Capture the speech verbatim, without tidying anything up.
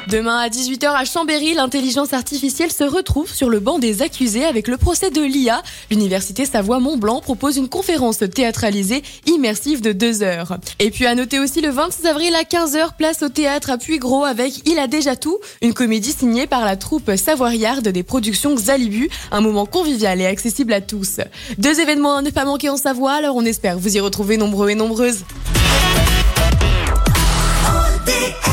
Demain à dix-huit heures à Chambéry, l'intelligence artificielle se retrouve sur le banc des accusés avec le procès de l'I A. L'université Savoie-Mont-Blanc propose une conférence théâtralisée immersive de deux heures. Et puis à noter aussi le vingt-six avril à quinze heures, place au théâtre à Puygros avec Il a déjà tout, une comédie signée par la troupe savoyarde des productions Xalibu, un moment convivial et accessible à tous. Deux événements à ne pas manquer en Savoie, alors on espère vous y retrouver nombreux et nombreuses.